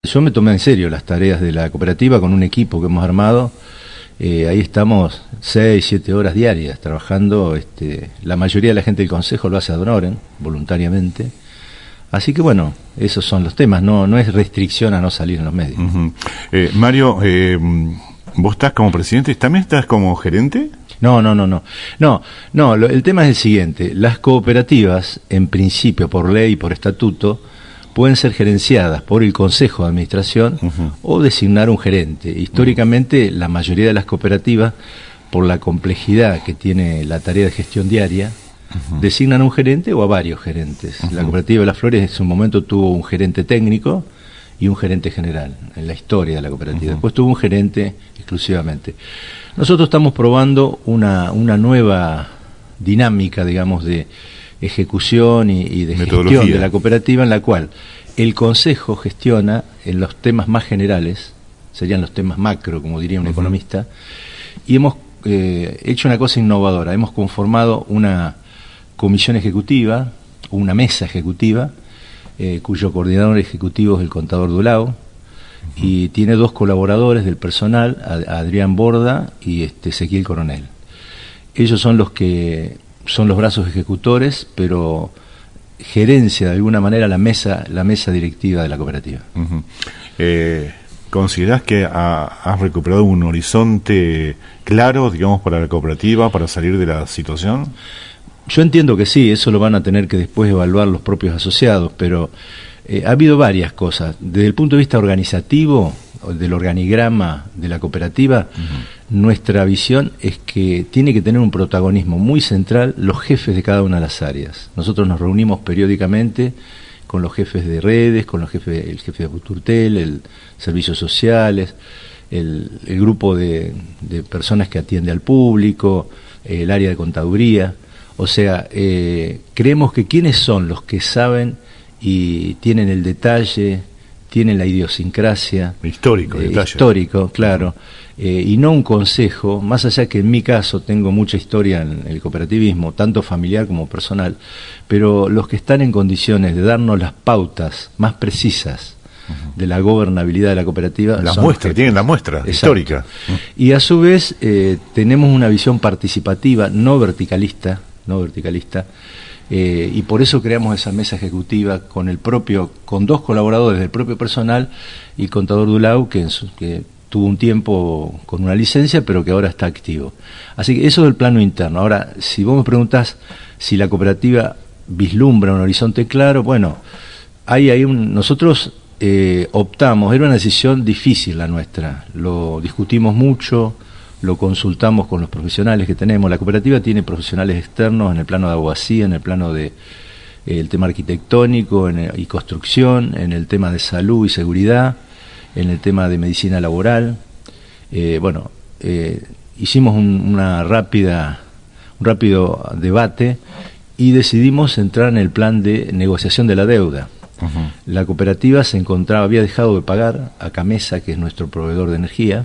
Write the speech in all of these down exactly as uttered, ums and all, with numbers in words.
yo me tomé en serio las tareas de la cooperativa con un equipo que hemos armado. Eh, ahí estamos seis, siete horas diarias trabajando. Este, la mayoría de la gente del consejo lo hace ad honorem, voluntariamente. Así que bueno, esos son los temas, no no es restricción a no salir en los medios. Uh-huh. eh, Mario, eh, ¿vos estás como presidente? ¿También estás como gerente? No, no, no, no. No, no, lo, el tema es el siguiente. Las cooperativas, en principio, por ley y por estatuto, pueden ser gerenciadas por el Consejo de Administración uh-huh. o designar un gerente. Históricamente, uh-huh. la mayoría de las cooperativas, por la complejidad que tiene la tarea de gestión diaria, uh-huh. designan a un gerente o a varios gerentes. Uh-huh. La cooperativa de Las Flores en su momento tuvo un gerente técnico y un gerente general en la historia de la cooperativa. Uh-huh. Después tuvo un gerente exclusivamente. Nosotros estamos probando una, una nueva dinámica, digamos, de ejecución y, y de gestión de la cooperativa, en la cual el Consejo gestiona en los temas más generales, serían los temas macro, como diría un uh-huh. economista, y hemos eh, hecho una cosa innovadora. Hemos conformado una comisión ejecutiva, una mesa ejecutiva, eh, cuyo coordinador ejecutivo es el contador Dulao, y tiene dos colaboradores del personal, Adrián Borda y este Ezequiel Coronel. Ellos son los que son los brazos ejecutores, pero gerencia de alguna manera la mesa la mesa directiva de la cooperativa. Uh-huh. eh, ¿Considerás que ha, has recuperado un horizonte claro, digamos, para la cooperativa, para salir de la situación? Yo entiendo que sí, eso lo van a tener que después evaluar los propios asociados, pero Eh, ha habido varias cosas. Desde el punto de vista organizativo, del organigrama de la cooperativa, uh-huh. nuestra visión es que tiene que tener un protagonismo muy central los jefes de cada una de las áreas. Nosotros nos reunimos periódicamente con los jefes de redes, con los jefes, el jefe de Buturtel, el servicios sociales, el, el grupo de, de personas que atiende al público, el área de contaduría. O sea, eh, creemos que quiénes son los que saben y tienen el detalle, tienen la idiosincrasia. Histórico, eh, detalle. Histórico, claro. Eh, y no un consejo, más allá que en mi caso tengo mucha historia en el cooperativismo, tanto familiar como personal, pero los que están en condiciones de darnos las pautas más precisas uh-huh. de la gobernabilidad de la cooperativa. La son muestra, que, tienen la muestra exacto. histórica. Y a su vez eh, tenemos una visión participativa, no verticalista, no verticalista, Eh, y por eso creamos esa mesa ejecutiva con el propio, con dos colaboradores del propio personal y contador Dulao, que, en su, que tuvo un tiempo con una licencia, pero que ahora está activo. Así que eso es el plano interno. Ahora, si vos me preguntás si la cooperativa vislumbra un horizonte claro, bueno, hay, hay un, nosotros eh, optamos, era una decisión difícil la nuestra, lo discutimos mucho, lo consultamos con los profesionales que tenemos. La cooperativa tiene profesionales externos en el plano de abogacía, en el plano de eh, el tema arquitectónico en el, y construcción, en el tema de salud y seguridad, en el tema de medicina laboral. Eh, bueno, eh, hicimos un, una rápida, un rápido debate y decidimos entrar en el plan de negociación de la deuda. Uh-huh. La cooperativa se encontraba, había dejado de pagar a Camesa, que es nuestro proveedor de energía,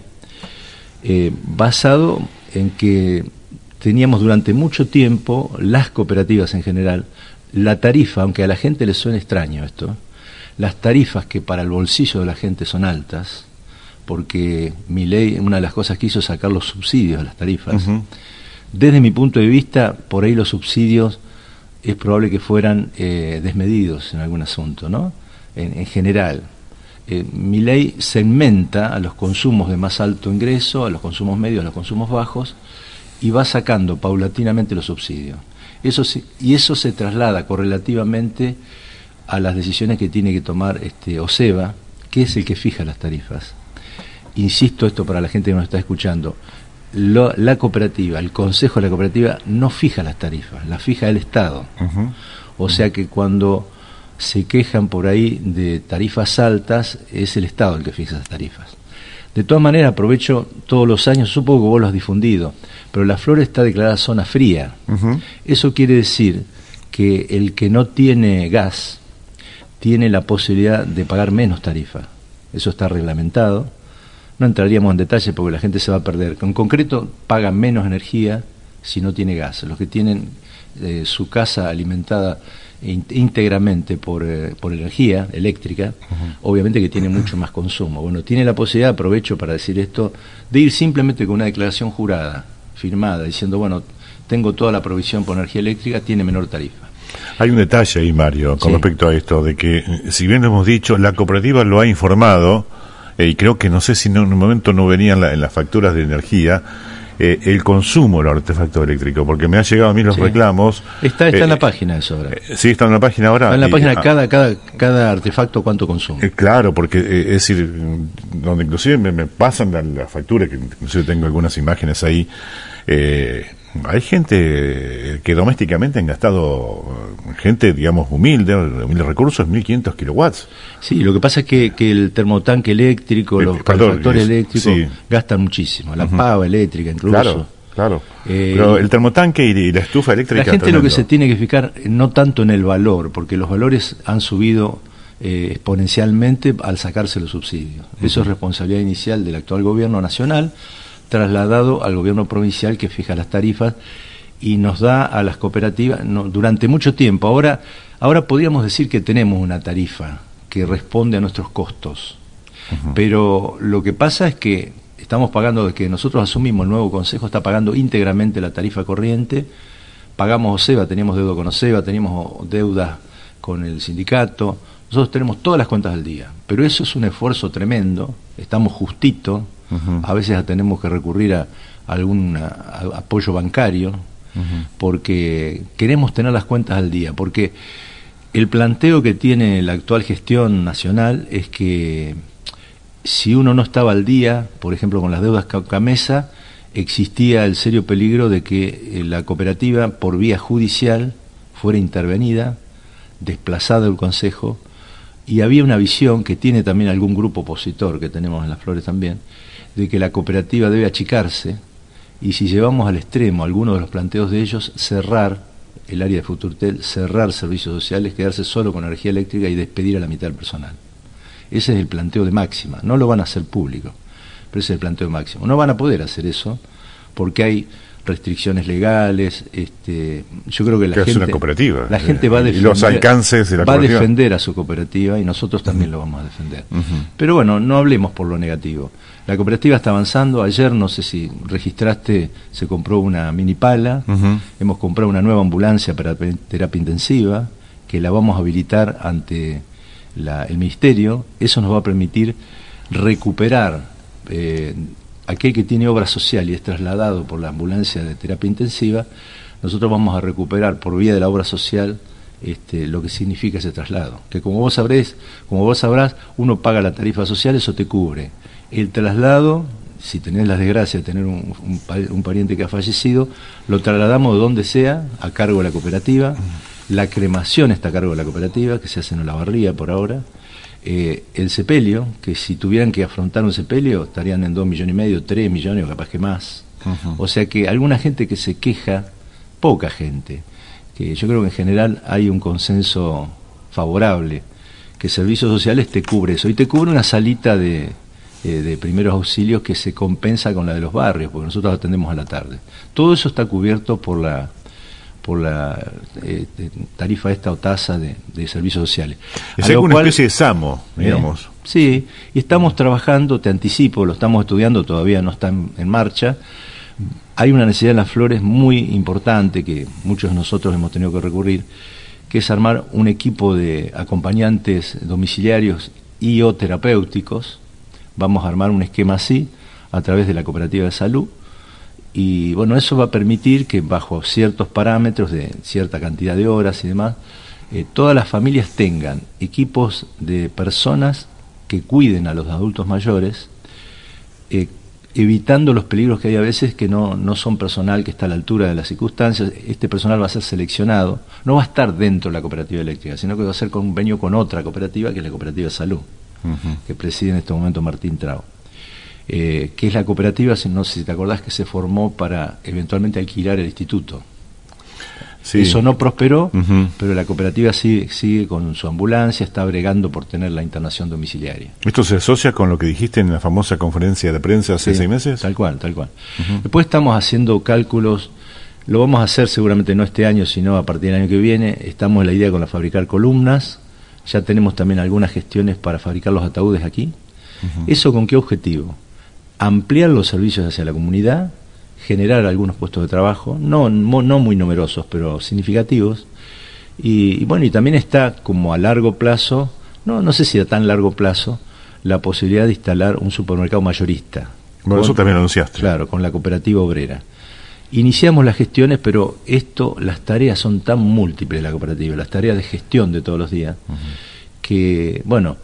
Eh, basado en que teníamos durante mucho tiempo, las cooperativas en general, la tarifa, aunque a la gente le suene extraño esto, las tarifas que para el bolsillo de la gente son altas, porque mi ley, una de las cosas que hizo es sacar los subsidios de las tarifas. Uh-huh. Desde mi punto de vista, por ahí los subsidios es probable que fueran eh, desmedidos en algún asunto, ¿no? En, en general. Eh, mi ley segmenta a los consumos de más alto ingreso, a los consumos medios, a los consumos bajos, y va sacando paulatinamente los subsidios. Eso se, y eso se traslada correlativamente a las decisiones que tiene que tomar este OSEBA, que es el que fija las tarifas. Insisto esto para la gente que nos está escuchando, lo, la cooperativa, el consejo de la cooperativa no fija las tarifas, las fija el Estado. Uh-huh. O sea que cuando se quejan por ahí de tarifas altas, es el Estado el que fija esas tarifas. De todas maneras, aprovecho todos los años, supongo que vos lo has difundido, pero Las Flores está declarada zona fría. Uh-huh. Eso quiere decir que el que no tiene gas tiene la posibilidad de pagar menos tarifa. Eso está reglamentado. No entraríamos en detalle porque la gente se va a perder. En concreto, pagan menos energía si no tiene gas. Los que tienen eh, su casa alimentada íntegramente por, eh, por energía eléctrica, uh-huh. obviamente que tiene mucho más consumo. Bueno, tiene la posibilidad, aprovecho para decir esto, de ir simplemente con una declaración jurada, firmada, diciendo, bueno, tengo toda la provisión por energía eléctrica, tiene menor tarifa. Hay un detalle ahí, Mario, con sí. respecto a esto, de que, si bien lo hemos dicho, la cooperativa lo ha informado, eh, y creo que no sé si no, en un momento no venían la, en las facturas de energía, Eh, el consumo del artefacto eléctrico, porque me han llegado a mí los sí. reclamos. Está, está eh, en la página eso ahora. Eh, sí, está en la página ahora. Está en la y, página ah, cada, cada, cada artefacto cuánto consume. Eh, claro, porque eh, es decir, donde inclusive me, me pasan la, la factura, que inclusive tengo algunas imágenes ahí, eh, hay gente que domésticamente han gastado, gente, digamos, humilde, humildes recursos, mil quinientos kilowatts. Sí, lo que pasa es que, que el termotanque eléctrico, los calefactores eléctricos sí. gastan muchísimo, la uh-huh. pava eléctrica incluso. Claro, claro. Eh, Pero el termotanque y, y la estufa eléctrica... La gente tremendo. Lo que se tiene que fijar, no tanto en el valor, porque los valores han subido eh, exponencialmente al sacarse los subsidios. Uh-huh. Eso es responsabilidad inicial del actual gobierno nacional, trasladado al gobierno provincial que fija las tarifas y nos da a las cooperativas no, durante mucho tiempo. Ahora, ahora podríamos decir que tenemos una tarifa que responde a nuestros costos, uh-huh. pero lo que pasa es que estamos pagando, desde que nosotros asumimos el nuevo consejo, está pagando íntegramente la tarifa corriente, pagamos OSEBA, teníamos deuda con OSEBA, teníamos deudas con el sindicato, nosotros tenemos todas las cuentas al día, pero eso es un esfuerzo tremendo, estamos justitos. Uh-huh. A veces tenemos que recurrir a, a algún a, a apoyo bancario, uh-huh. porque queremos tener las cuentas al día, porque el planteo que tiene la actual gestión nacional es que si uno no estaba al día, por ejemplo con las deudas Caucamesa, existía el serio peligro de que la cooperativa por vía judicial fuera intervenida, desplazada del Consejo, y había una visión que tiene también algún grupo opositor que tenemos en Las Flores también, de que la cooperativa debe achicarse y si llevamos al extremo algunos de los planteos de ellos, cerrar el área de Futurtel, cerrar servicios sociales, quedarse solo con energía eléctrica y despedir a la mitad del personal. Ese es el planteo de máxima, no lo van a hacer público, pero ese es el planteo de máximo. No van a poder hacer eso porque hay restricciones legales, este, yo creo que la que gente, es una cooperativa, la gente va a defender, y los alcances de la va a cooperativa. defender a su cooperativa y nosotros también uh-huh. lo vamos a defender. Uh-huh. Pero bueno, no hablemos por lo negativo. La cooperativa está avanzando. Ayer, no sé si registraste, se compró una mini pala, uh-huh. hemos comprado una nueva ambulancia para terapia intensiva, que la vamos a habilitar ante la, el Ministerio. Eso nos va a permitir recuperar eh, aquel que tiene obra social y es trasladado por la ambulancia de terapia intensiva. Nosotros vamos a recuperar por vía de la obra social este, lo que significa ese traslado, que como vos sabrés, como vos sabrás, uno paga la tarifa social, eso te cubre. El traslado, si tenés la desgracia de tener un, un, un pariente que ha fallecido, lo trasladamos de donde sea, a cargo de la cooperativa. La cremación está a cargo de la cooperativa, que se hace en Olavarría por ahora. Eh, el sepelio, que si tuvieran que afrontar un sepelio, estarían en dos millones y medio, tres millones o capaz que más. Uh-huh. O sea que alguna gente que se queja, poca gente, que yo creo que en general hay un consenso favorable, que Servicios Sociales te cubre eso, y te cubre una salita de, eh, de primeros auxilios que se compensa con la de los barrios, porque nosotros atendemos a la tarde. Todo eso está cubierto por la por la eh, tarifa esta o tasa de, de servicios sociales. Es alguna especie de SAMO, digamos. Eh, sí, y estamos trabajando, te anticipo, lo estamos estudiando, todavía no está en, en marcha. Hay una necesidad en Las Flores muy importante que muchos de nosotros hemos tenido que recurrir, que es armar un equipo de acompañantes domiciliarios y o terapéuticos. Vamos a armar un esquema así a través de la Cooperativa de Salud. Y bueno, eso va a permitir que bajo ciertos parámetros de cierta cantidad de horas y demás, eh, todas las familias tengan equipos de personas que cuiden a los adultos mayores, eh, evitando los peligros que hay a veces que no, no son personal que está a la altura de las circunstancias. Este personal va a ser seleccionado, no va a estar dentro de la cooperativa eléctrica, sino que va a ser convenio con otra cooperativa, que es la Cooperativa de Salud, uh-huh. que preside en este momento Martín Trau. Eh, que es la cooperativa, no sé si te acordás, que se formó para eventualmente alquilar el instituto. Sí. Eso no prosperó, uh-huh. pero la cooperativa sigue, sigue con su ambulancia, está bregando por tener la internación domiciliaria. ¿Esto se asocia con lo que dijiste en la famosa conferencia de prensa hace sí, seis meses? Tal cual, tal cual. Uh-huh. Después estamos haciendo cálculos Lo vamos a hacer seguramente no este año, sino a partir del año que viene. Estamos en la idea con la fabricar columnas. Ya tenemos también algunas gestiones para fabricar los ataúdes aquí. Uh-huh. ¿Eso con qué objetivo? Ampliar los servicios hacia la comunidad, generar algunos puestos de trabajo, no, no muy numerosos, pero significativos. Y, y bueno, y también está como a largo plazo, no, no sé si a tan largo plazo, la posibilidad de instalar un supermercado mayorista. Bueno, con, eso también lo anunciaste. Claro, con la cooperativa obrera. Iniciamos las gestiones, pero esto, las tareas son tan múltiples de la cooperativa, las tareas de gestión de todos los días, uh-huh. que, bueno,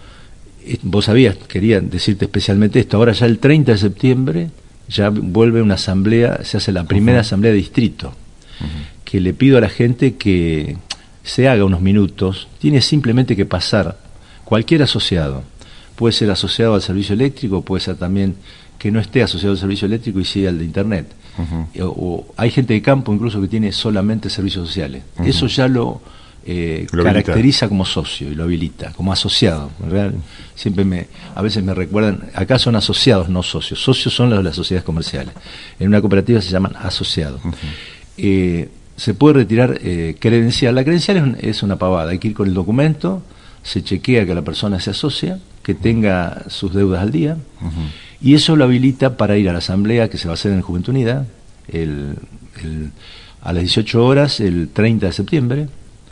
vos sabías, quería decirte especialmente esto, ahora ya el treinta de septiembre ya vuelve una asamblea, se hace la primera uh-huh. asamblea de distrito, uh-huh. que le pido a la gente que se haga unos minutos, tiene simplemente que pasar, cualquier asociado, puede ser asociado al servicio eléctrico, puede ser también que no esté asociado al servicio eléctrico y sí al de internet. Uh-huh. O, o hay gente de campo incluso que tiene solamente servicios sociales. Uh-huh. Eso ya lo, eh, lo caracteriza como socio y lo habilita, como asociado. ¿Verdad? Siempre me, a veces me recuerdan, acá son asociados, no socios. Socios son los de las sociedades comerciales. En una cooperativa se llaman asociados. Uh-huh. Eh, se puede retirar eh, credencial. La credencial es, un, es una pavada. Hay que ir con el documento, se chequea que la persona se asocia, que tenga sus deudas al día. Uh-huh. Y eso lo habilita para ir a la asamblea que se va a hacer en Juventud Unida el, el, a las dieciocho horas el treinta de septiembre.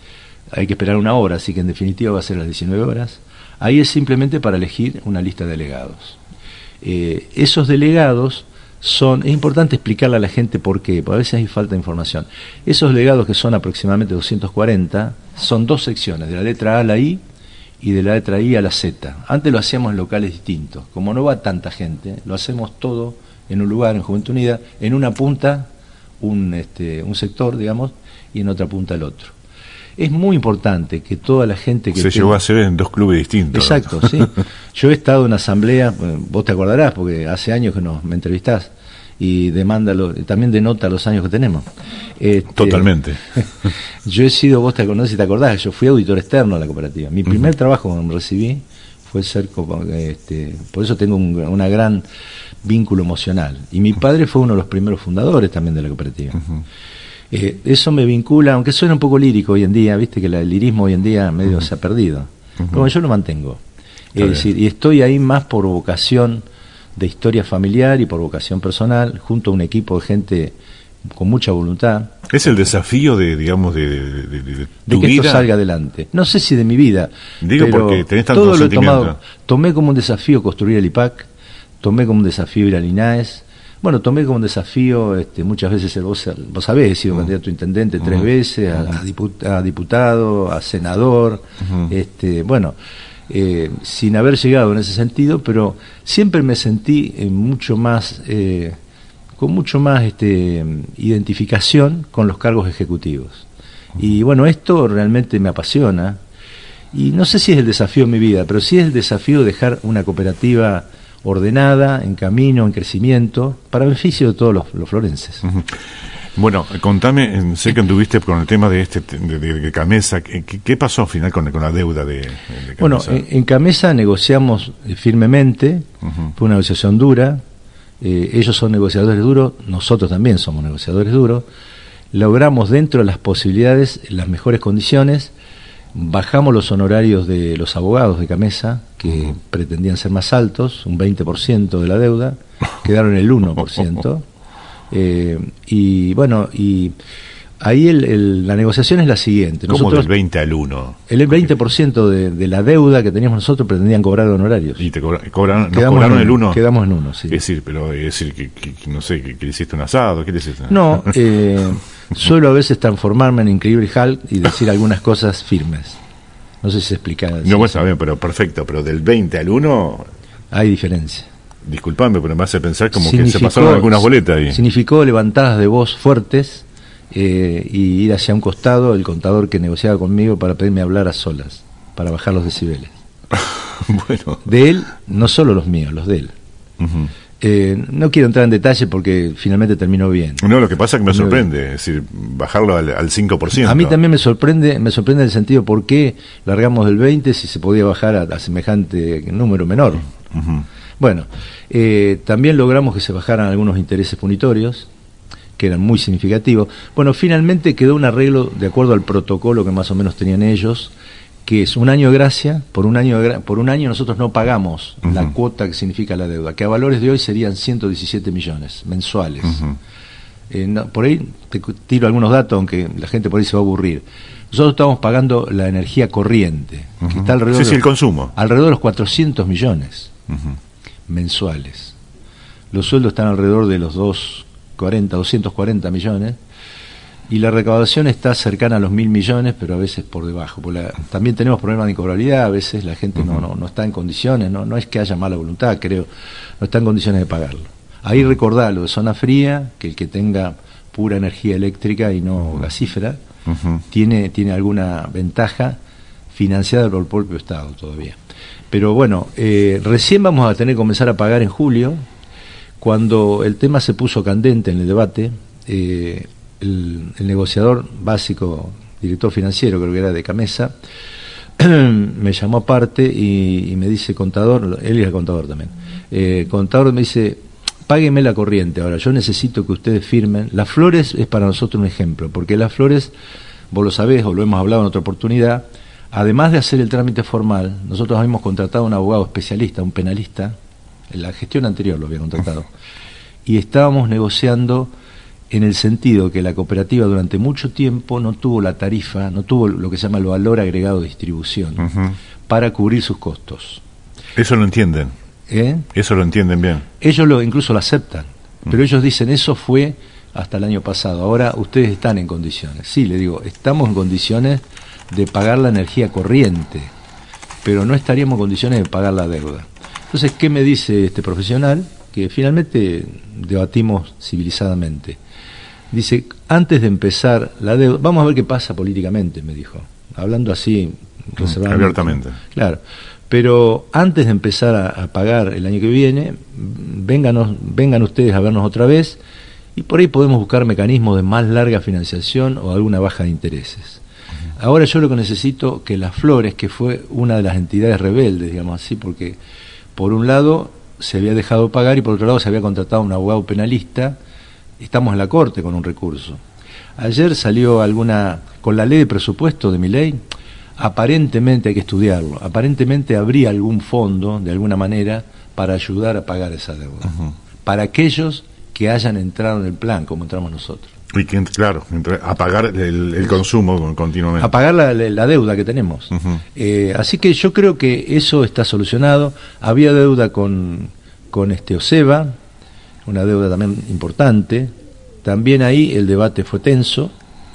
Hay que esperar una hora, así que en definitiva va a ser a las diecinueve horas. Ahí es simplemente para elegir una lista de delegados. Eh, esos delegados son, es importante explicarle a la gente por qué, porque a veces hay falta de información. Esos delegados, que son aproximadamente doscientos cuarenta, son dos secciones, de la letra A a la I, y de la letra I a la Z. Antes lo hacíamos en locales distintos. Como no va tanta gente, lo hacemos todo en un lugar, en Juventud Unida, en una punta, un, este, un sector, digamos, y en otra punta el otro. Es muy importante que toda la gente que... Se tenga... llegó a hacer en dos clubes distintos. Exacto, ¿no? Sí. Yo he estado en una asamblea, vos te acordarás, porque hace años que nos, me entrevistás, y demanda lo, también denota los años que tenemos. Este, Totalmente. Yo he sido, vos te acordás, si te acordás, yo fui auditor externo a la cooperativa. Mi primer uh-huh. trabajo cuando me recibí fue ser, este, por eso tengo un una gran vínculo emocional. Y mi padre fue uno de los primeros fundadores también de la cooperativa. Uh-huh. Eh, eso me vincula, aunque suena un poco lírico hoy en día, viste que el lirismo hoy en día medio uh-huh. se ha perdido. Uh-huh. Pero yo lo mantengo. Es okay. decir, y estoy ahí más por vocación de historia familiar y por vocación personal, junto a un equipo de gente con mucha voluntad. Es el desafío de, digamos, de, de, de, de, de tu que vida. Esto salga adelante. No sé si de mi vida. Digo, pero porque tenés tanto todo lo he sentimiento. tomado, tomé como un desafío construir el I P A C, tomé como un desafío ir al I N A E S, bueno, tomé como un desafío, este, muchas veces, el, vos, vos sabés, he sido uh-huh. candidato a intendente uh-huh. tres veces, a, a, diput, a diputado, a senador, uh-huh. este, bueno... Eh, sin haber llegado en ese sentido, pero siempre me sentí eh, mucho más, eh, con mucho más este, identificación con los cargos ejecutivos. Y bueno, esto realmente me apasiona, y no sé si es el desafío de mi vida, pero sí es el desafío de dejar una cooperativa ordenada, en camino, en crecimiento, para beneficio de todos los, los florenses. Uh-huh. Bueno, contame, sé que anduviste con el tema de este de, de, de Camesa, ¿qué, qué pasó al final con, con la deuda de, de Camesa? Bueno, en, en Camesa negociamos firmemente, uh-huh. fue una negociación dura, eh, ellos son negociadores duros, nosotros también somos negociadores duros, logramos dentro de las posibilidades las mejores condiciones, bajamos los honorarios de los abogados de Camesa, que uh-huh. pretendían ser más altos, un veinte por ciento de la deuda, quedaron en el uno por ciento. Eh, y bueno, y ahí el, el, la negociación es la siguiente. ¿Cómo nosotros, del veinte al uno? El veinte por ciento de, de la deuda que teníamos nosotros pretendían cobrar de honorarios. ¿Y te cobra, cobran, quedamos cobraron en, el uno? Quedamos en uno, sí. Es decir, pero es decir que, que, que no sé, que, que le hiciste un asado, ¿qué le hiciste? No, eh, suelo a veces transformarme en Increíble Hulk y decir algunas cosas firmes. No sé si se explica. No, bueno, está bien, pero perfecto, pero del veinte al uno... Hay diferencia. Disculpame, pero me hace pensar como que se pasaron algunas boletas ahí. Significó levantadas de voz fuertes eh, y ir hacia un costado el contador que negociaba conmigo para pedirme hablar a solas, para bajar los decibeles. Bueno. De él, no solo los míos, los de él. Uh-huh. Eh, no quiero entrar en detalle porque finalmente terminó bien. No, lo que pasa es que me sorprende, es decir, bajarlo al, al cinco por ciento. A mí también me sorprende, me sorprende en el sentido por qué largamos del veinte si se podía bajar a, a semejante número menor. Uh-huh. Bueno, eh, también logramos que se bajaran algunos intereses punitorios, que eran muy significativos. Bueno, finalmente quedó un arreglo de acuerdo al protocolo que más o menos tenían ellos, que es un año de gracia, por un año de gra- por un año nosotros no pagamos uh-huh. la cuota que significa la deuda, que a valores de hoy serían ciento diecisiete millones mensuales. Uh-huh. Eh, no, por ahí te tiro algunos datos, aunque la gente por ahí se va a aburrir. Nosotros estamos pagando la energía corriente, uh-huh. que está alrededor, sí, sí, de, el consumo. alrededor de los cuatrocientos millones uh-huh. mensuales. Los sueldos están alrededor de los doscientos cuarenta, doscientos cuarenta millones, y la recaudación está cercana a los mil millones, pero a veces por debajo. Por la, también tenemos problemas de incobrabilidad, a veces la gente uh-huh. no, no, no está en condiciones, no, no es que haya mala voluntad, creo, no está en condiciones de pagarlo. Ahí recordá lo de zona fría, que el que tenga pura energía eléctrica y no uh-huh. gasífera, uh-huh. tiene, tiene alguna ventaja financiada por el propio Estado todavía. Pero bueno, eh, recién vamos a tener que comenzar a pagar en julio, cuando el tema se puso candente en el debate. eh, El, el negociador básico, director financiero, creo que era de Camesa, me llamó aparte y, y me dice, contador, él era contador también, eh, contador me dice, págueme la corriente, ahora yo necesito que ustedes firmen. Las Flores es para nosotros un ejemplo, porque Las Flores, vos lo sabés o lo hemos hablado en otra oportunidad, además de hacer el trámite formal, nosotros habíamos contratado a un abogado especialista, un penalista, en la gestión anterior lo había contratado, y estábamos negociando en el sentido que la cooperativa durante mucho tiempo no tuvo la tarifa, no tuvo lo que se llama el valor agregado de distribución uh-huh. para cubrir sus costos. Eso lo entienden. ¿Eh? Eso lo entienden bien. Ellos lo incluso lo aceptan, uh-huh. pero ellos dicen, eso fue hasta el año pasado, ahora ustedes están en condiciones. Sí, le digo, estamos en condiciones de pagar la energía corriente, pero no estaríamos en condiciones de pagar la deuda. Entonces, ¿qué me dice este profesional? Que finalmente debatimos civilizadamente. Dice, antes de empezar la deuda, vamos a ver qué pasa políticamente, me dijo, hablando así, reservadamente. Abiertamente. Claro, pero antes de empezar a, a pagar el año que viene, vénganos, vengan ustedes a vernos otra vez, y por ahí podemos buscar mecanismos de más larga financiación o alguna baja de intereses. Uh-huh. Ahora yo lo que necesito que Las Flores, que fue una de las entidades rebeldes, digamos así, porque por un lado se había dejado pagar y por otro lado se había contratado a un abogado penalista. Estamos en la Corte con un recurso. Ayer salió alguna, con la ley de presupuesto de mi ley, aparentemente hay que estudiarlo, aparentemente habría algún fondo, de alguna manera, para ayudar a pagar esa deuda. Uh-huh. Para aquellos que hayan entrado en el plan, como entramos nosotros. Y que, claro, a pagar el, el consumo continuamente. A pagar la, la deuda que tenemos. Uh-huh. Eh, así que yo creo que eso está solucionado. Había deuda con, con este OSEBA, una deuda también importante. También ahí el debate fue tenso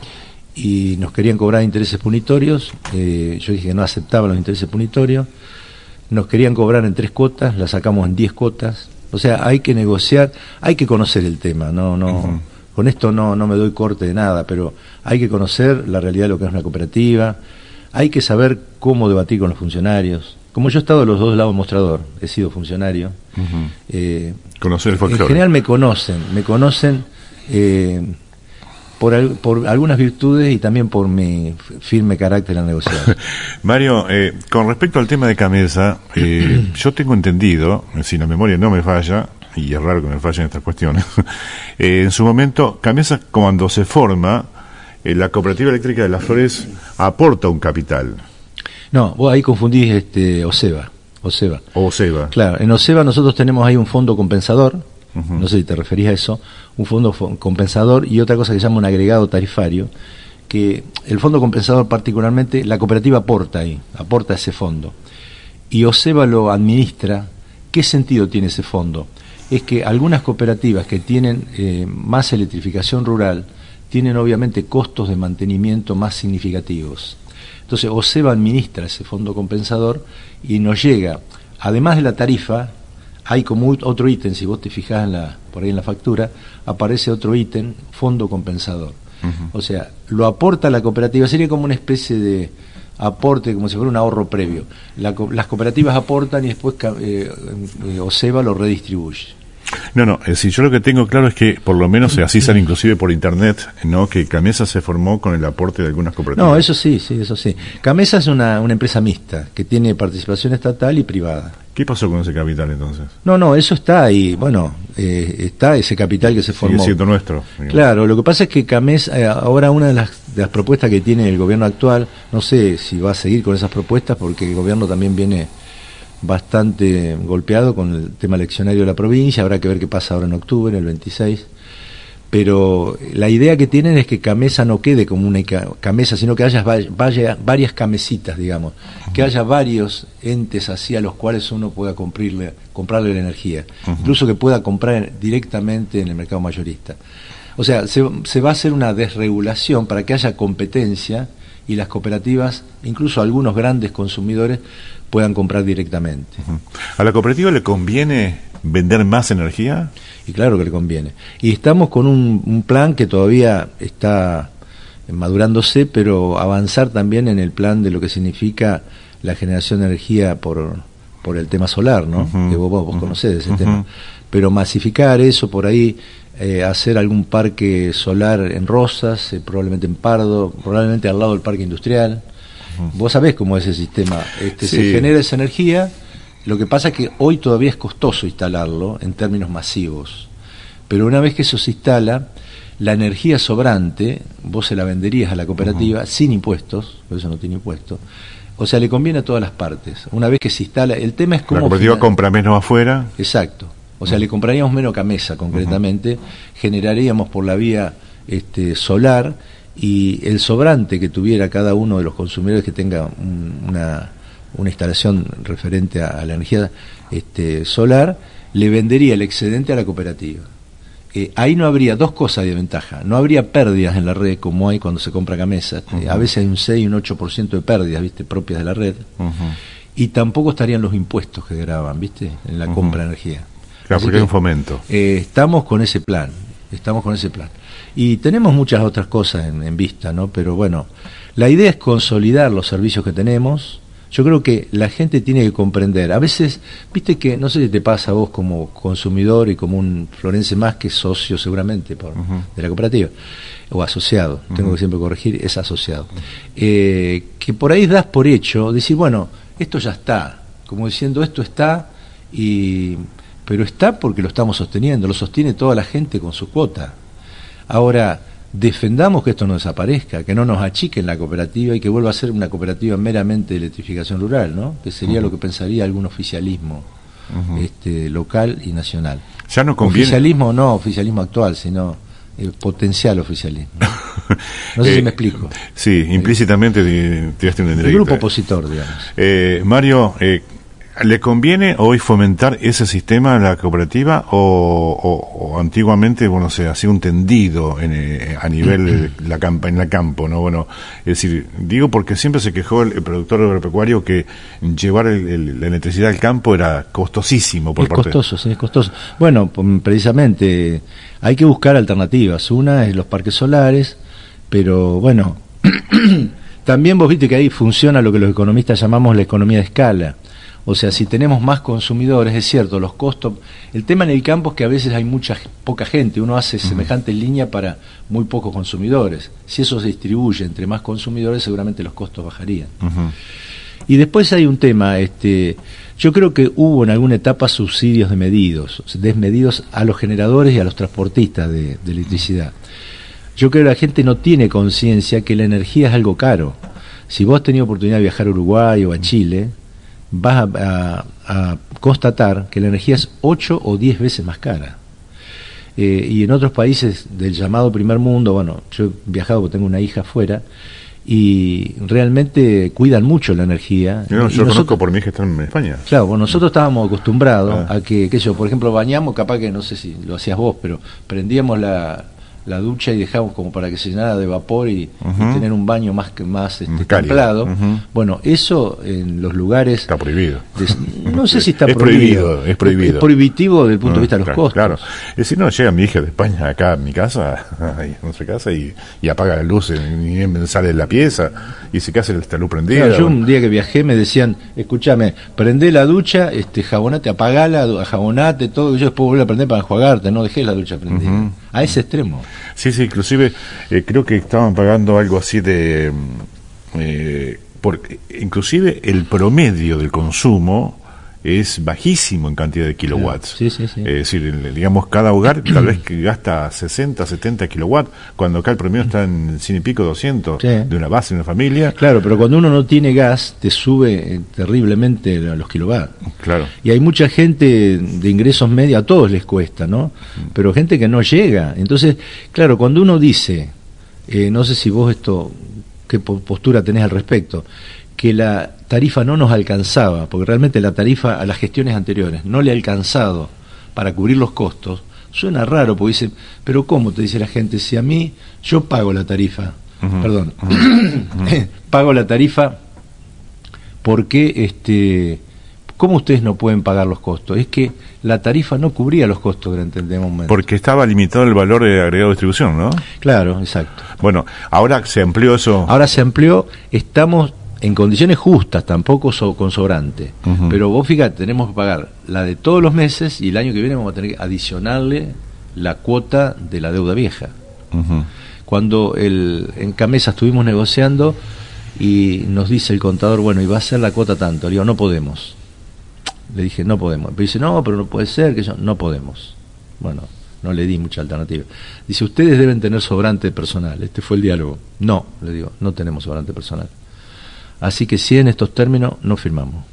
y nos querían cobrar intereses punitorios. Eh, yo dije que no aceptaba los intereses punitorios. Nos querían cobrar en tres cuotas, la sacamos en diez cuotas. O sea, hay que negociar, hay que conocer el tema. No, no, uh-huh. Con esto no, no me doy corte de nada, pero hay que conocer la realidad de lo que es una cooperativa. Hay que saber cómo debatir con los funcionarios. Como yo he estado de los dos lados del mostrador, he sido funcionario. Uh-huh. eh, Conocer el folclore. En general me conocen, me conocen eh, por, al, por algunas virtudes y también por mi firme carácter al negociar. Mario, eh, con respecto al tema de Camesa, eh, yo tengo entendido, si la memoria no me falla, y es raro que me fallen estas cuestiones, eh, en su momento, Camesa, cuando se forma, eh, la Cooperativa Eléctrica de Las Flores aporta un capital. No, vos ahí confundís este, OSEBA. OSEBA. OSEBA. Claro, en OSEBA nosotros tenemos ahí un fondo compensador, uh-huh. no sé si te referís a eso, un fondo fo- compensador y otra cosa que se llama un agregado tarifario, que el fondo compensador particularmente, la cooperativa aporta ahí, aporta ese fondo. Y OSEBA lo administra. ¿Qué sentido tiene ese fondo? Es que algunas cooperativas que tienen eh, más electrificación rural tienen obviamente costos de mantenimiento más significativos. Entonces OSEBA administra ese fondo compensador y nos llega, además de la tarifa, hay como otro ítem, si vos te fijás en la, por ahí en la factura, aparece otro ítem, fondo compensador. Uh-huh. O sea, lo aporta la cooperativa, sería como una especie de aporte, como si fuera un ahorro previo. La, las cooperativas aportan y después eh, eh, OSEBA lo redistribuye. No, no, eh, si yo lo que tengo claro es que por lo menos así sale inclusive por internet, ¿no? Que Camesa se formó con el aporte de algunas cooperativas. No, eso sí, sí, eso sí. Camesa es una, una empresa mixta que tiene participación estatal y privada. ¿Qué pasó con ese capital entonces? No, no, eso está ahí, bueno, eh, está ese capital que se formó. Sigue siendo nuestro. Digamos. Claro, lo que pasa es que Camesa, eh, ahora una de las, de las propuestas que tiene el gobierno actual, no sé si va a seguir con esas propuestas porque el gobierno también viene bastante golpeado con el tema eleccionario de la provincia, habrá que ver qué pasa ahora en octubre, el veintiséis, pero la idea que tienen es que Camesa no quede como una Camesa, sino que haya vaya, varias camesitas, digamos, que haya varios entes así a los cuales uno pueda comprarle, comprarle la energía, uh-huh. incluso que pueda comprar directamente en el mercado mayorista. O sea, se, se va a hacer una desregulación para que haya competencia y las cooperativas, incluso algunos grandes consumidores, puedan comprar directamente. Uh-huh. ¿A la cooperativa le conviene vender más energía? Y claro que le conviene. Y estamos con un, un plan que todavía está madurándose, pero avanzar también en el plan de lo que significa la generación de energía por, por el tema solar, ¿no? Uh-huh. Que vos, vos uh-huh. conocés ese uh-huh. tema. Pero masificar eso por ahí, eh, hacer algún parque solar en Rosas, eh, probablemente en Pardo, probablemente al lado del parque industrial. Uh-huh. Vos sabés cómo es el sistema. Este, sí. Se genera esa energía. Lo que pasa es que hoy todavía es costoso instalarlo en términos masivos, pero una vez que eso se instala, la energía sobrante, vos se la venderías a la cooperativa uh-huh. sin impuestos, por eso no tiene impuestos, o sea, le conviene a todas las partes. Una vez que se instala, el tema es cómo... La cooperativa final... compra menos afuera. Exacto, o sea, uh-huh. le compraríamos menos Camesa, concretamente, uh-huh. generaríamos por la vía este, solar, y el sobrante que tuviera cada uno de los consumidores que tenga un, una... una instalación referente a, a la energía este, solar, le vendería el excedente a la cooperativa. Eh, ahí no habría dos cosas de ventaja. No habría pérdidas en la red como hay cuando se compra Camesa. Este, uh-huh. A veces hay un seis y un ocho por ciento de pérdidas, ¿viste? Propias de la red. Uh-huh. Y tampoco estarían los impuestos que graban, ¿viste? En la uh-huh. compra de energía. Claro, porque hay un fomento. Eh, estamos con ese plan. Estamos con ese plan. Y tenemos muchas otras cosas en, en vista, ¿no? Pero bueno, la idea es consolidar los servicios que tenemos. Yo creo que la gente tiene que comprender. A veces, viste que, no sé si te pasa a vos como consumidor y como un Florense más que socio seguramente por, uh-huh. de la cooperativa, o asociado, uh-huh. tengo que siempre corregir, es asociado. Eh, que por ahí das por hecho, decir, bueno, esto ya está, como diciendo, esto está, y pero está porque lo estamos sosteniendo, lo sostiene toda la gente con su cuota. Ahora, defendamos que esto no desaparezca, que no nos achiquen la cooperativa y que vuelva a ser una cooperativa meramente de electrificación rural, ¿no? Que sería uh-huh. lo que pensaría algún oficialismo uh-huh. este, local y nacional. Ya no conviene. Oficialismo no oficialismo actual, sino el potencial oficialismo. No sé eh, si me explico. Sí, implícitamente eh, tiraste un indirecto. El grupo opositor, digamos. Eh, Mario, eh, ¿le conviene hoy fomentar ese sistema a la cooperativa o, o, o antiguamente, bueno, se hacía un tendido en, eh, a nivel de la campa, en la campo, ¿no? Bueno, es decir, digo porque siempre se quejó el, el productor agropecuario que llevar el, el, la electricidad al campo era costosísimo por es parte. costoso, sí, es costoso. Bueno, precisamente hay que buscar alternativas. Una es los parques solares, pero bueno, también vos viste que ahí funciona lo que los economistas llamamos la economía de escala. O sea, si tenemos más consumidores, es cierto, los costos... El tema en el campo es que a veces hay mucha poca gente, uno hace uh-huh. semejante línea para muy pocos consumidores. Si eso se distribuye entre más consumidores, seguramente los costos bajarían. Uh-huh. Y después hay un tema, este, yo creo que hubo en alguna etapa subsidios desmedidos, desmedidos a los generadores y a los transportistas de, de electricidad. Yo creo que la gente no tiene conciencia que la energía es algo caro. Si vos has tenido oportunidad de viajar a Uruguay o a Chile... vas a, a, a constatar que la energía es ocho o diez veces más cara. Eh, y en otros países del llamado primer mundo, bueno, yo he viajado porque tengo una hija afuera, y realmente cuidan mucho la energía. Yo, yo nosotros, conozco por mi hija que están en España. Claro, bueno, nosotros estábamos acostumbrados ah. a que, qué sé yo, por ejemplo, bañamos, capaz que no sé si lo hacías vos, pero prendíamos la, la ducha y dejamos como para que se llenara de vapor y, uh-huh. y tener un baño más más este, cálido. templado. Uh-huh. Bueno, eso en los lugares está prohibido. De, no sé si está es prohibido. prohibido. Es prohibido. Es prohibitivo desde el punto uh, de vista de los claro, costos. Claro. Es decir, no, llega mi hija de España acá a mi casa, en nuestra casa, y, y apaga la luz, y sale de la pieza, y se queda esta luz prendida. Claro, yo un día que viajé me decían, escúchame, prendé la ducha, este jabonate, apagala, jabonate, todo, y yo después volví a prender para enjuagarte, no dejé la ducha prendida. Uh-huh. A ese extremo. Sí, sí, inclusive eh, creo que estaban pagando algo así de... Eh, porque inclusive el promedio del consumo es bajísimo en cantidad de kilowatts. Sí, sí, sí. Es decir, digamos, cada hogar tal vez que gasta sesenta, setenta kilowatts, cuando acá el promedio está en cien y pico, doscientos, sí. de una base, de una familia. Claro, pero cuando uno no tiene gas, te sube terriblemente los kilowatts. Claro. Y hay mucha gente de ingresos medios, a todos les cuesta, ¿no? Pero gente que no llega. Entonces, claro, cuando uno dice, eh, no sé si vos esto, qué postura tenés al respecto, que la tarifa no nos alcanzaba, porque realmente la tarifa a las gestiones anteriores no le ha alcanzado para cubrir los costos, suena raro, porque dice, pero ¿cómo? Te dice la gente, si a mí, yo pago la tarifa, uh-huh. perdón, uh-huh. pago la tarifa, porque, este, ¿cómo ustedes no pueden pagar los costos? Es que la tarifa no cubría los costos durante el momento. Porque estaba limitado el valor de agregado de distribución, ¿no? Claro, exacto. Bueno, ahora se amplió eso. Ahora se amplió, estamos en condiciones justas, tampoco so, con sobrante. Uh-huh. Pero vos fíjate, tenemos que pagar la de todos los meses y el año que viene vamos a tener que adicionarle la cuota de la deuda vieja. Uh-huh. Cuando el, en Camesa estuvimos negociando y nos dice el contador, bueno, y va a ser la cuota tanto. Le digo, no podemos. Le dije, no podemos. Pero dice, no, pero no puede ser, que yo, no podemos. Bueno, no le di mucha alternativa. Dice, ustedes deben tener sobrante personal. Este fue el diálogo. No, le digo, no tenemos sobrante personal. Así que si en estos términos no firmamos.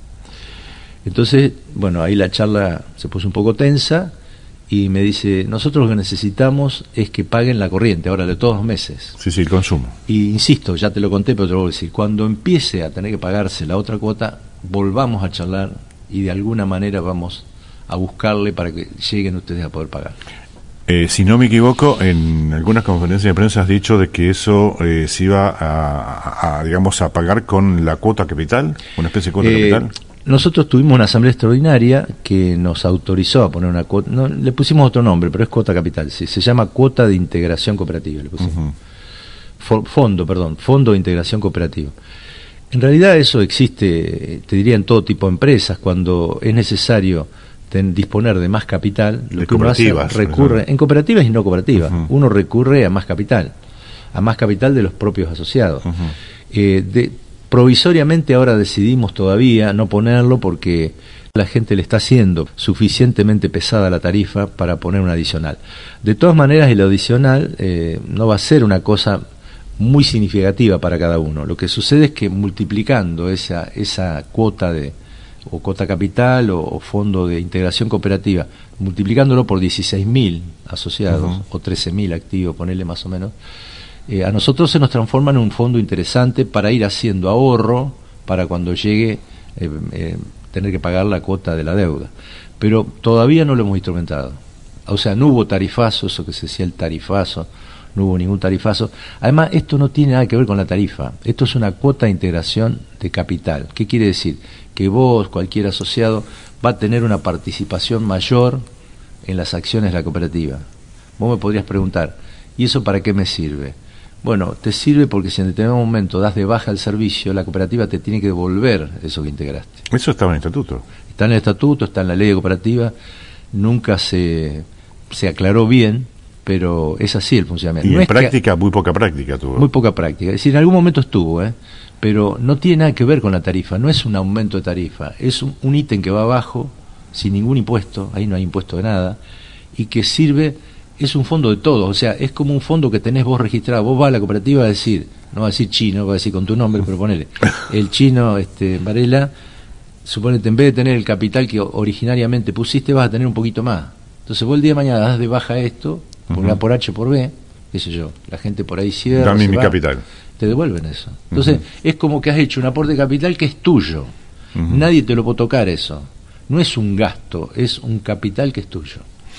Entonces, bueno, ahí la charla se puso un poco tensa y me dice, nosotros lo que necesitamos es que paguen la corriente, ahora de todos los meses. Sí, sí, el consumo. Y insisto, ya te lo conté, pero te lo voy a decir, cuando empiece a tener que pagarse la otra cuota, volvamos a charlar y de alguna manera vamos a buscarle para que lleguen ustedes a poder pagar. Eh, si no me equivoco, en algunas conferencias de prensa has dicho de que eso eh, se iba a, a, a, digamos, a pagar con la cuota capital, una especie de cuota eh, capital. Nosotros tuvimos una asamblea extraordinaria que nos autorizó a poner una cuota, no, le pusimos otro nombre, pero es cuota capital, sí, se llama cuota de integración cooperativa, le pusimos. Uh-huh. For, fondo, perdón, fondo de integración cooperativa. En realidad eso existe, te diría, en todo tipo de empresas, cuando es necesario ten, disponer de más capital, lo de que uno hace, recurre, en cooperativas y no cooperativas, uh-huh. uno recurre a más capital, a más capital de los propios asociados. Uh-huh. Eh, de, provisoriamente ahora decidimos todavía no ponerlo porque la gente le está haciendo suficientemente pesada la tarifa para poner una adicional. De todas maneras, el adicional eh, no va a ser una cosa muy significativa para cada uno. Lo que sucede es que multiplicando esa, esa cuota de o cuota capital o, o fondo de integración cooperativa, multiplicándolo por dieciséis mil asociados uh-huh. o trece mil activos, ponele más o menos, eh, a nosotros se nos transforma en un fondo interesante para ir haciendo ahorro para cuando llegue eh, eh, tener que pagar la cuota de la deuda. Pero todavía no lo hemos instrumentado. O sea, no hubo tarifazo, eso que se decía el tarifazo, no hubo ningún tarifazo. Además, esto no tiene nada que ver con la tarifa. Esto es una cuota de integración de capital. ¿Qué quiere decir? Que vos, cualquier asociado, va a tener una participación mayor en las acciones de la cooperativa. Vos me podrías preguntar, ¿y eso para qué me sirve? Bueno, te sirve porque si en determinado momento das de baja el servicio, la cooperativa te tiene que devolver eso que integraste. Eso estaba en el estatuto. Está en el estatuto, está en la ley de cooperativa, nunca se, se aclaró bien, pero es así el funcionamiento. Y no en es práctica, que, muy poca práctica tuvo. Muy poca práctica. Es decir, en algún momento estuvo, ¿eh? pero no tiene nada que ver con la tarifa, no es un aumento de tarifa, es un, un ítem que va abajo, sin ningún impuesto, ahí no hay impuesto de nada, y que sirve, es un fondo de todos, o sea, es como un fondo que tenés vos registrado, vos vas a la cooperativa a decir, no va a decir Chino, va a decir con tu nombre, pero ponele, el Chino este, Varela, suponete, en vez de tener el capital que originariamente pusiste, vas a tener un poquito más. Entonces vos el día de mañana das de baja esto, por uh-huh. A por H por B, qué sé yo, la gente por ahí cierra, dame mi va, capital. Te devuelven eso. Entonces, uh-huh. es como que has hecho un aporte de capital que es tuyo. Uh-huh. Nadie te lo puede tocar eso. No es un gasto, es un capital que es tuyo.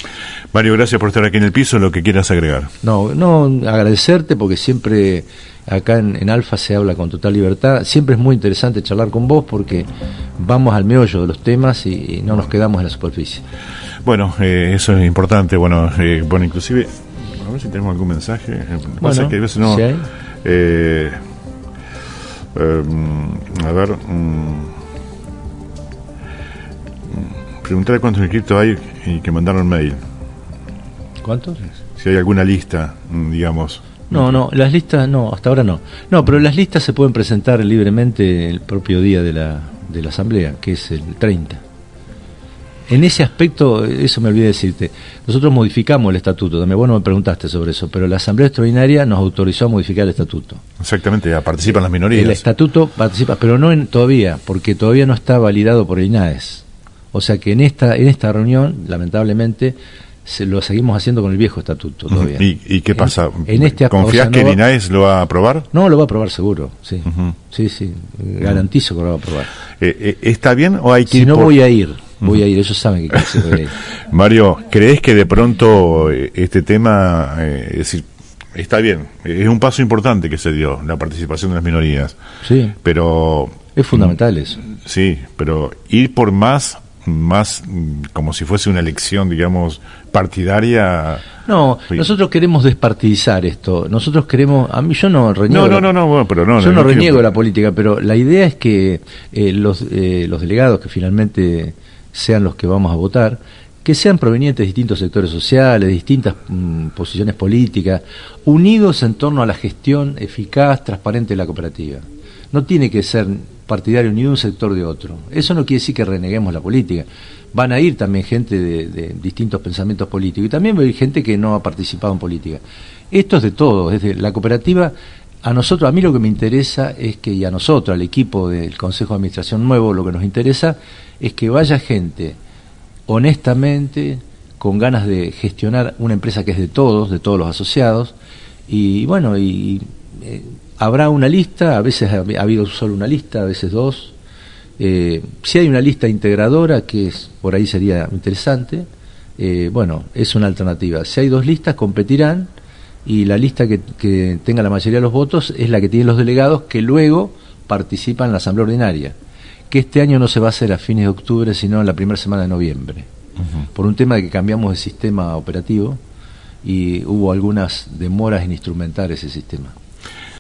Mario, gracias por estar aquí en el piso, lo que quieras agregar. No, no, agradecerte porque siempre acá en, en Alfa se habla con total libertad, siempre es muy interesante charlar con vos porque vamos al meollo de los temas y, y no nos quedamos en la superficie. Bueno, eh, eso es importante, bueno, eh, bueno, inclusive, a ver si tenemos algún mensaje, bueno, pasa que a veces no... ¿Sí hay? Eh, eh, a ver... Um, preguntarle cuántos inscritos hay y que mandaron mail. ¿Cuántos? Si hay alguna lista, digamos. No, no, las listas no, hasta ahora no. No, pero las listas se pueden presentar libremente el propio día de la, de la asamblea, que es el treinta. En ese aspecto, eso me olvidé decirte, nosotros modificamos el estatuto, también vos no me preguntaste sobre eso, pero la asamblea extraordinaria nos autorizó a modificar el estatuto. Exactamente, ya participan las minorías. El estatuto participa, pero no en, todavía, porque todavía no está validado por el I N A E S. O sea que en esta en esta reunión, lamentablemente, se lo seguimos haciendo con el viejo estatuto todavía. ¿Y, y qué pasa? En, en este, ¿Confías o sea, que no el I N A E S lo va a aprobar? No, lo va a aprobar seguro, sí. Uh-huh. Sí, sí, garantizo que lo va a aprobar. Eh, eh, ¿Está bien o hay que si ir no por... voy a ir, voy uh-huh. a ir, ellos saben que sí voy a ir. Mario, ¿crees que de pronto este tema, eh, es decir, está bien, es un paso importante que se dio, la participación de las minorías? Sí. Pero... Es fundamental eso. Sí, pero ir por más... más como si fuese una elección, digamos, partidaria. No, nosotros queremos despartidizar esto. Nosotros queremos, a mí yo no reniego. No, no, no, no, bueno, pero no. Yo no, no reniego quiero... la política, pero la idea es que eh, los eh, los delegados que finalmente sean los que vamos a votar, que sean provenientes de distintos sectores sociales, de distintas mm, posiciones políticas, unidos en torno a la gestión eficaz, transparente de la cooperativa. No tiene que ser partidario ni de un sector de otro. Eso no quiere decir que reneguemos la política. Van a ir también gente de, de distintos pensamientos políticos y también va a ir gente que no ha participado en política. Esto es de todo, es de la cooperativa. A nosotros, a mí lo que me interesa es que, y a nosotros, al equipo del Consejo de Administración nuevo, lo que nos interesa es que vaya gente honestamente, con ganas de gestionar una empresa que es de todos, de todos los asociados, y bueno, y eh, habrá una lista, a veces ha, ha habido solo una lista, a veces dos. Eh, si hay una lista integradora, que es, por ahí sería interesante, eh, bueno, es una alternativa. Si hay dos listas, competirán, y la lista que, que tenga la mayoría de los votos es la que tienen los delegados, que luego participan en la asamblea ordinaria, que este año no se va a hacer a fines de octubre, sino en la primera semana de noviembre, uh-huh. por un tema de que cambiamos de sistema operativo y hubo algunas demoras en instrumentar ese sistema.